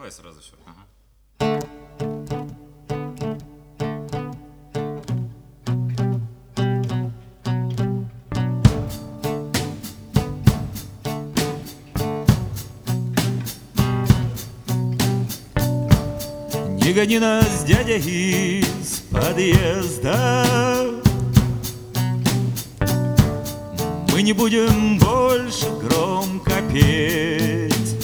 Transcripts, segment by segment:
Давай сразу все. Ага. Не гони нас, дядя, из подъезда. Мы не будем больше громко петь.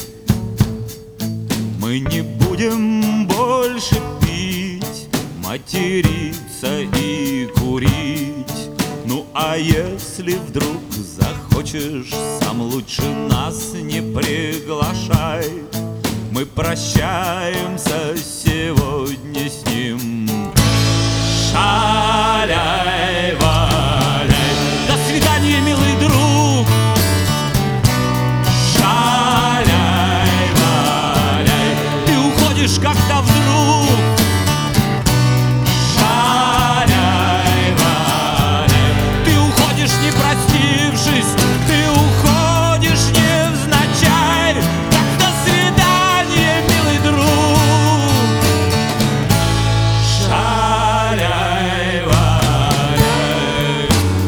Мы не будем больше пить, материться и курить. Ну а если вдруг захочешь, сам лучше нас не приглашай. Мы прощаемся сегодня с ним. Шаляй, валяй. До свидания, милый друг. Шаляй, валяй. Ты уходишь как-то вдруг. Шаляй, валяй. Ты уходишь, не простившись. Ты уходишь невзначай. Так до свидания, милый друг. Шаляй, валяй.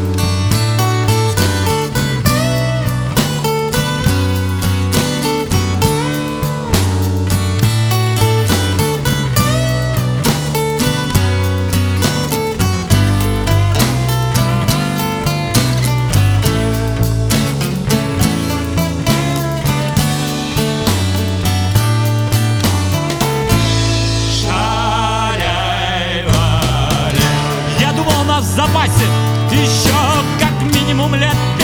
Шаляй, валяй. Я думал, у нас в запасе еще как минимум лет 5.